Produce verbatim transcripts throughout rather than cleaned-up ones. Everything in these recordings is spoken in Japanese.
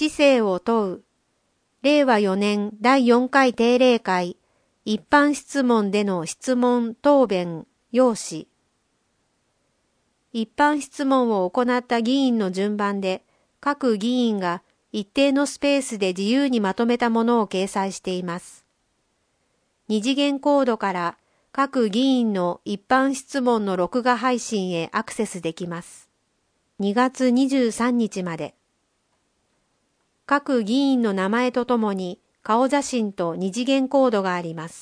知性を問う。れいわよねんだいよんかい定例会一般質問での質問答弁要旨。一般質問を行った議員の順番で、各議員が一定のスペースで自由にまとめたものを掲載しています。二次元コードから各議員の一般質問の録画配信へアクセスできます。にがつにじゅうさんにちまで。各議員の名前とともに顔写真と二次元コードがあります。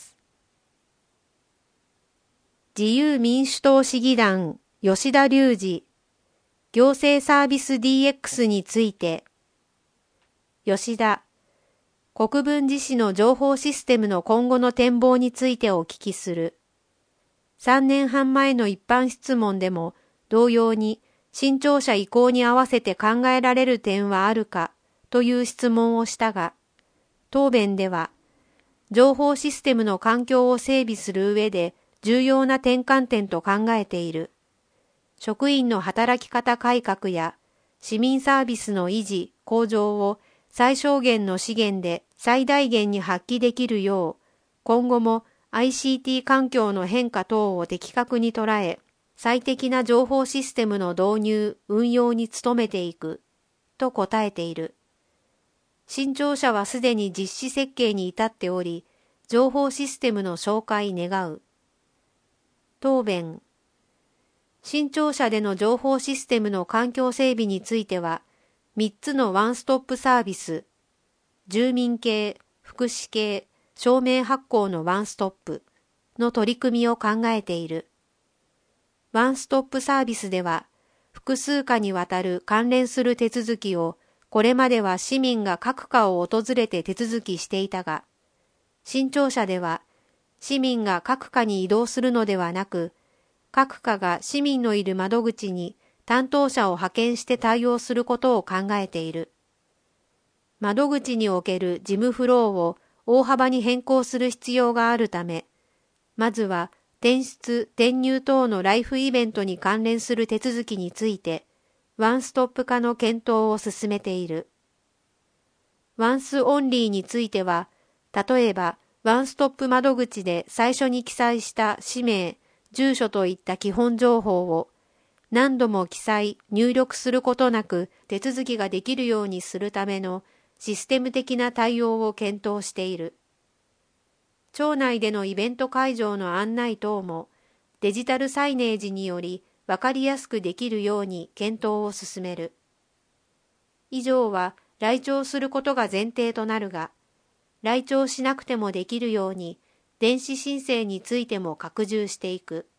自由民主党市議団吉田隆二、行政サービス ディーエックス について、吉田、国分寺市の情報システムの今後の展望についてお聞きする。さんねんはん前の一般質問でも同様に新庁舎移行に合わせて考えられる点はあるかという質問をしたが、答弁では、情報システムの環境を整備する上で重要な転換点と考えている。職員の働き方改革や市民サービスの維持、向上を最小限の資源で最大限に発揮できるよう、今後も アイシーティー 環境の変化等を的確に捉え、最適な情報システムの導入、運用に努めていく、と答えている。新庁舎はすでに実施設計に至っており、情報システムの紹介願う。答弁。新庁舎での情報システムの環境整備については、みっつのワンストップサービス、住民系、福祉系、証明発行のワンストップの取り組みを考えている。ワンストップサービスでは、複数課にわたる関連する手続きをこれまでは市民が各課を訪れて手続きしていたが、新庁舎では市民が各課に移動するのではなく、各課が市民のいる窓口に担当者を派遣して対応することを考えている。窓口における事務フローを大幅に変更する必要があるため、まずは転出・転入等のライフイベントに関連する手続きについて、ワンストップ化の検討を進めている。ワンスオンリーについては、例えばワンストップ窓口で最初に記載した氏名、住所といった基本情報を何度も記載・入力することなく手続きができるようにするためのシステム的な対応を検討している。庁内でのイベント会場の案内等もデジタルサイネージによりわかりやすくできるように検討を進める。以上は来庁することが前提となるが、来庁しなくてもできるように電子申請についても拡充していく。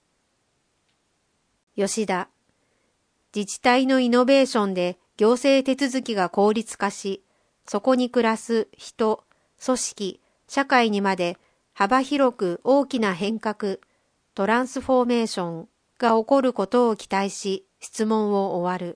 吉田、自治体のイノベーションで行政手続きが効率化し、そこに暮らす人、組織、社会にまで幅広く大きな変革、トランスフォーメーションが起こることを期待し、質問を終わる。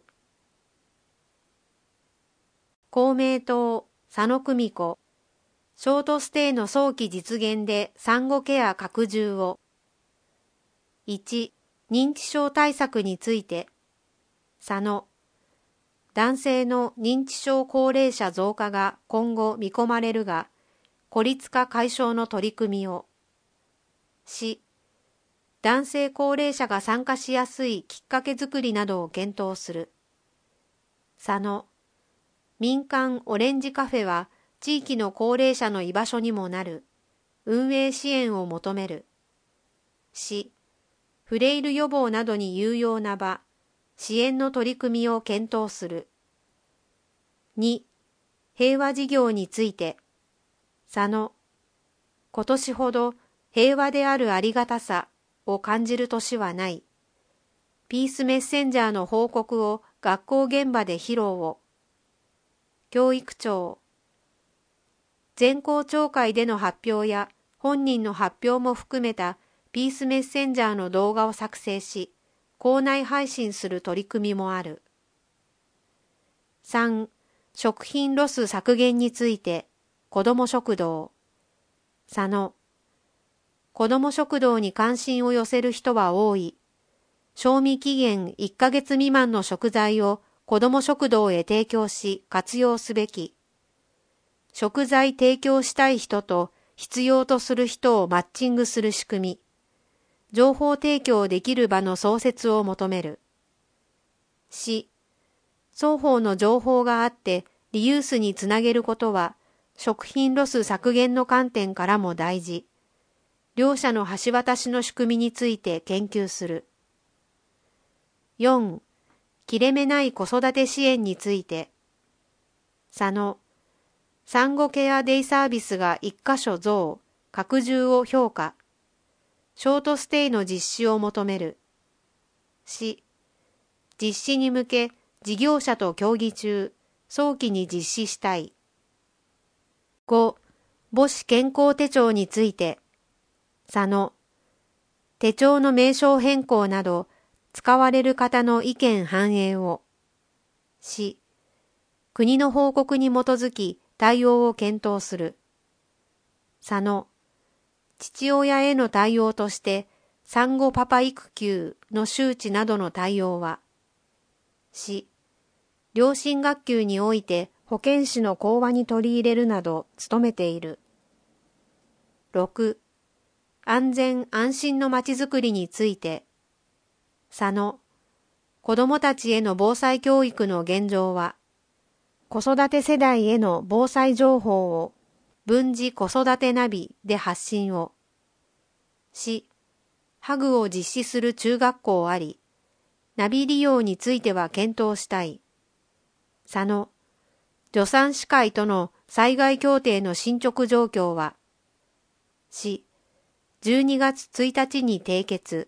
公明党、佐野久美子、ショートステイの早期実現で産後ケア拡充を。いち、認知症対策について、佐野、男性の認知症高齢者増加が今後見込まれるが、孤立化解消の取り組みを。し、男性高齢者が参加しやすいきっかけづくりなどを検討する。佐野、民間オレンジカフェは地域の高齢者の居場所にもなる。運営支援を求める。し、フレイル予防などに有用な場、支援の取り組みを検討する。に、平和事業について、佐野、今年ほど平和であるありがたさを感じる年はない。ピースメッセンジャーの報告を学校現場で披露を。教育長、全校長会での発表や本人の発表も含めたピースメッセンジャーの動画を作成し、校内配信する取り組みもある。さん、食品ロス削減について、子ども食堂。佐野、子ども食堂に関心を寄せる人は多い。賞味期限いっかげつ未満の食材を子ども食堂へ提供し活用すべき。食材提供したい人と必要とする人をマッチングする仕組み。情報提供できる場の創設を求める。し、双方の情報があってリユースにつなげることは食品ロス削減の観点からも大事。両者の橋渡しの仕組みについて研究する。よん. 切れ目ない子育て支援について。佐野、産後ケアデイサービスが一箇所増、拡充を評価。ショートステイの実施を求める。し、実施に向け事業者と協議中、早期に実施したい。ご. 母子健康手帳について。佐野、手帳の名称変更など、使われる方の意見反映を。し、国の報告に基づき対応を検討する。佐野、父親への対応として産後パパ育休の周知などの対応は。し、両親学級において保健師の講話に取り入れるなど努めている。ろく. 安全安心のまちづくりについて。佐野、子どもたちへの防災教育の現状は、子育て世代への防災情報を分児子育てナビで発信を。し、ハグを実施する中学校あり、ナビ利用については検討したい。佐野、助産師会との災害協定の進捗状況は。し、じゅうにがつついたちに締結。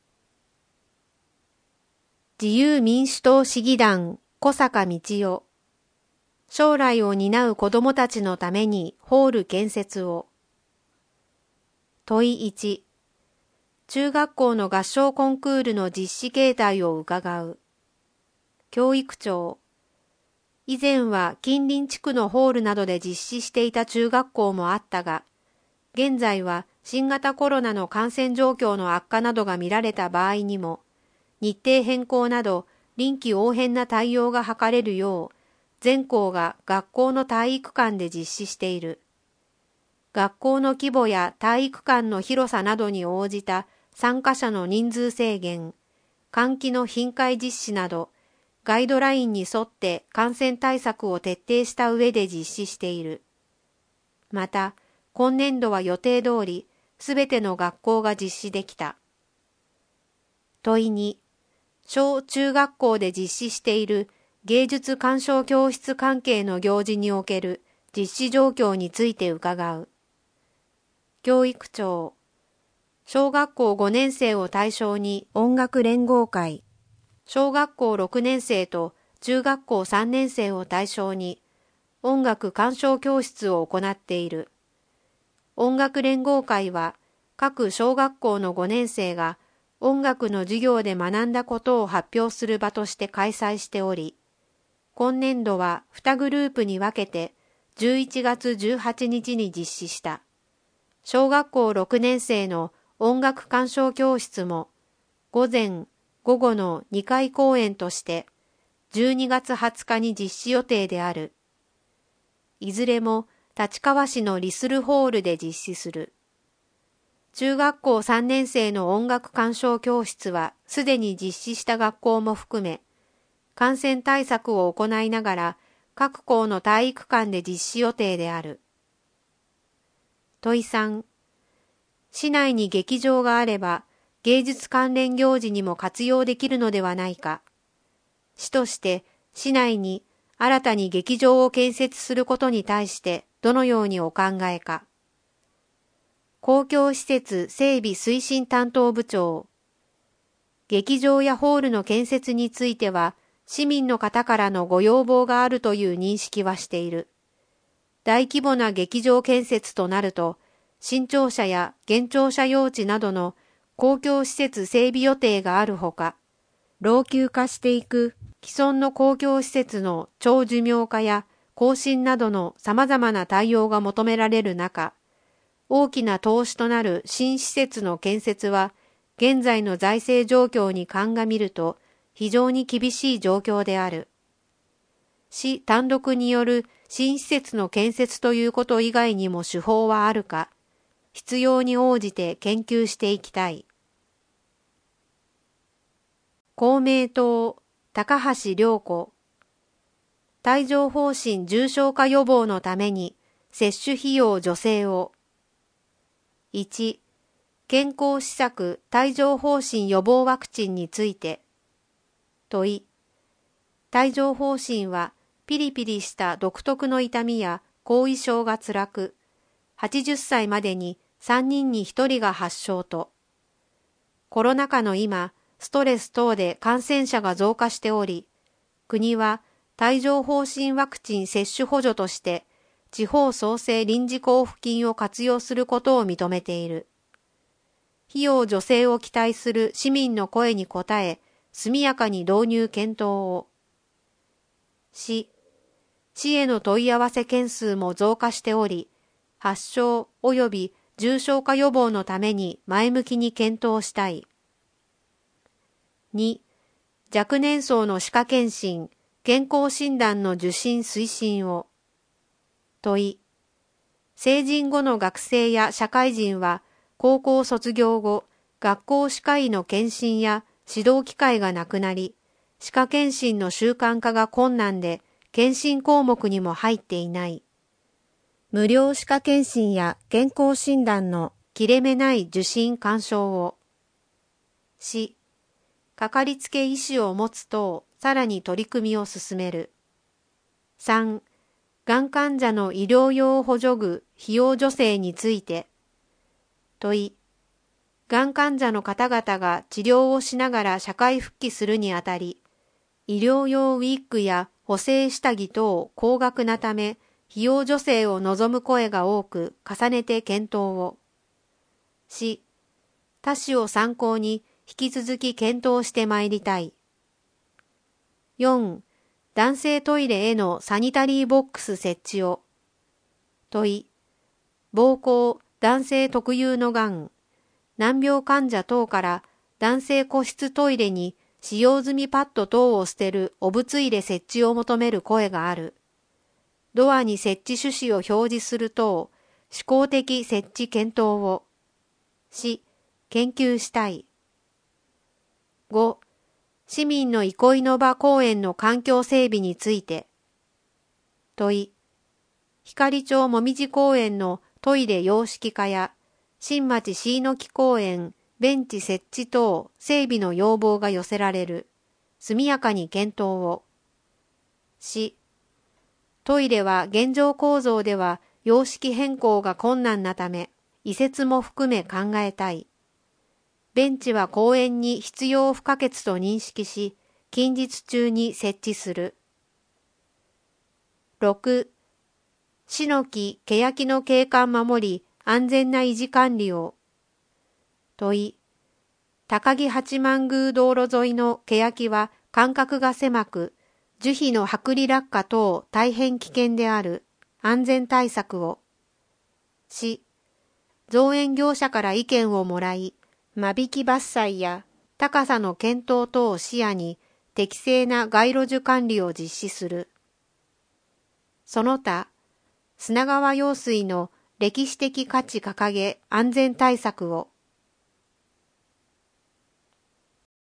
自由民主党市議団小坂道代。将来を担う子どもたちのためにホール建設を。問いち。中学校の合唱コンクールの実施形態を伺う。教育長。以前は近隣地区のホールなどで実施していた中学校もあったが、現在は新型コロナの感染状況の悪化などが見られた場合にも、日程変更など臨機応変な対応が図れるよう、全校が学校の体育館で実施している。学校の規模や体育館の広さなどに応じた参加者の人数制限、換気の頻回実施など、ガイドラインに沿って感染対策を徹底した上で実施している。また、今年度は予定通り、すべての学校が実施できた。問いに、小中学校で実施している芸術鑑賞教室関係の行事における実施状況について伺う。教育長、小学校ごねん生を対象に音楽連合会、小学校ろくねん生と中学校さんねん生を対象に音楽鑑賞教室を行っている。音楽連合会は各小学校のごねん生が音楽の授業で学んだことを発表する場として開催しており、今年度はにグループに分けてじゅういちがつじゅうはちにちに実施した。小学校ろくねん生の音楽鑑賞教室も午前、午後のにかい公演としてじゅうにがつはつかに実施予定である。いずれも立川市のリスルホールで実施する。中学校さんねん生の音楽鑑賞教室はすでに実施した学校も含め、感染対策を行いながら各校の体育館で実施予定である。問いさん、市内に劇場があれば芸術関連行事にも活用できるのではないか。市として市内に新たに劇場を建設することに対してどのようにお考えか。公共施設整備推進担当部長。劇場やホールの建設については市民の方からのご要望があるという認識はしている。大規模な劇場建設となると、新庁舎や現庁舎用地などの公共施設整備予定があるほか、老朽化していく既存の公共施設の長寿命化や更新などの様々な対応が求められる中、大きな投資となる新施設の建設は、現在の財政状況に鑑みると非常に厳しい状況である。 市単独による新施設の建設ということ以外にも手法はあるか、必要に応じて研究していきたい。公明党、高橋良子。帯状疱疹重症化予防のために接種費用助成を。いち、健康施策帯状疱疹予防ワクチンについて。問い。帯状疱疹はピリピリした独特の痛みや後遺症が辛く、はちじゅっさいまでにさんにんにひとりが発症と。コロナ禍の今、ストレス等で感染者が増加しており、国は帯状疱疹ワクチン接種補助として地方創生臨時交付金を活用することを認めている。費用助成を期待する市民の声に応え、速やかに導入検討を。市、市への問い合わせ件数も増加しており、発症及び重症化予防のために前向きに検討したい。に、若年層の歯科検診、健康診断の受診推進を。問い。成人後の学生や社会人は、高校卒業後、学校歯科医の検診や指導機会がなくなり、歯科検診の習慣化が困難で、検診項目にも入っていない。無料歯科検診や健康診断の切れ目ない受診勧奨を。し、かかりつけ医師を持つ等、さらに取り組みを進める。さん、がん患者の医療用補助具費用助成について。問い。がん患者の方々が治療をしながら社会復帰するにあたり、医療用ウィッグや補正下着等高額なため、費用助成を望む声が多く重ねて検討を。し、他種を参考に引き続き検討してまいりたい。よん、男性トイレへのサニタリーボックス設置を。問い。膀胱、男性特有のがん、難病患者等から男性個室トイレに使用済みパッド等を捨てるお物入れ設置を求める声がある。ドアに設置趣旨を表示する等、試行的設置検討を。し、研究したい。ご、市民の憩いの場公園の環境整備について。問い。光町もみじ公園のトイレ洋式化や、新町椎の木公園ベンチ設置等整備の要望が寄せられる。速やかに検討を。し、トイレは現状構造では様式変更が困難なため、移設も含め考えたい。ベンチは公園に必要不可欠と認識し、近日中に設置する。ろく、市の木、欅の景観守り、安全な維持管理を。問い。高木八幡宮道路沿いの欅は間隔が狭く、樹皮の剥離落下等大変危険である。安全対策を。し、造園業者から意見をもらい、間引き伐採や高さの検討等を視野に適正な街路樹管理を実施する。その他、砂川用水の歴史的価値掲げ安全対策を。